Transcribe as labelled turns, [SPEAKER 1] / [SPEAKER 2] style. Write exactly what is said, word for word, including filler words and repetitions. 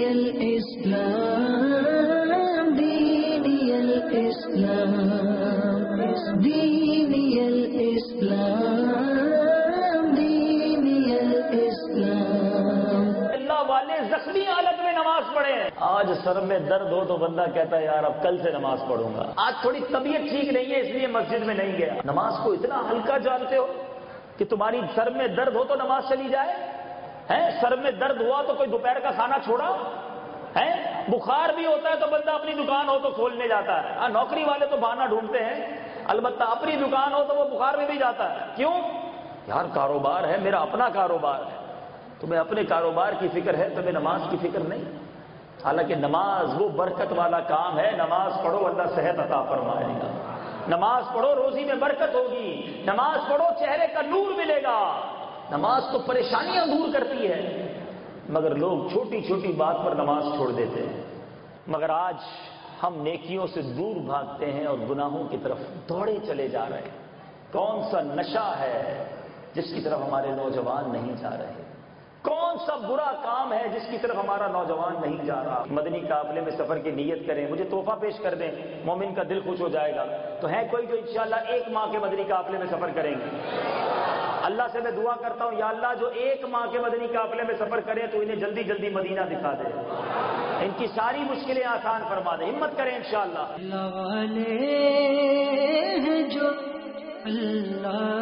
[SPEAKER 1] الاسلام دینی الاسلام دینی الاسلام دینی الاسلام.
[SPEAKER 2] اللہ والے زخمی حالت میں نماز پڑھے. آج سر میں درد ہو تو بندہ کہتا ہے یار اب کل سے نماز پڑھوں گا. آج تھوڑی طبیعت ٹھیک نہیں ہے اس لیے مسجد میں نہیں گیا. نماز کو اتنا ہلکا جانتے ہو کہ تمہاری سر میں درد ہو تو نماز چلی جائے ہے. سر میں درد ہوا تو کوئی دوپہر کا کھانا چھوڑا ہے. بخار بھی ہوتا ہے تو بندہ اپنی دکان ہو تو کھولنے جاتا ہے. ہاں نوکری والے تو بہانہ ڈھونڈتے ہیں, البتہ اپنی دکان ہو تو وہ بخار میں بھی جاتا ہے. کیوں یار کاروبار ہے, میرا اپنا کاروبار ہے. تمہیں اپنے کاروبار کی فکر ہے, تمہیں نماز کی فکر نہیں. حالانکہ نماز وہ برکت والا کام ہے. نماز پڑھو اللہ صحت عطا فرمائے گا. نماز پڑھو روزی میں برکت ہوگی. نماز پڑھو چہرے کا نور ملے گا. نماز تو پریشانیاں دور کرتی ہے, مگر لوگ چھوٹی چھوٹی بات پر نماز چھوڑ دیتے ہیں. مگر آج ہم نیکیوں سے دور بھاگتے ہیں اور گناہوں کی طرف دوڑے چلے جا رہے ہیں. کون سا نشہ ہے جس کی طرف ہمارے نوجوان نہیں جا رہے؟ کون سا برا کام ہے جس کی طرف ہمارا نوجوان نہیں جا رہا؟ مدنی قافلے میں سفر کی نیت کریں, مجھے تحفہ پیش کر دیں, مومن کا دل خوش ہو جائے گا. تو ہے کوئی جو انشاءاللہ ایک ماہ کے مدنی قافلے میں سفر کریں گے؟ اللہ سے میں دعا کرتا ہوں یا اللہ جو ایک ماہ کے مدنی قافلے میں سفر کریں تو انہیں جلدی جلدی مدینہ دکھا دے, ان کی ساری مشکلیں آسان فرما دے. ہمت کریں انشاءاللہ.
[SPEAKER 1] اللہ والے ہیں جو اللہ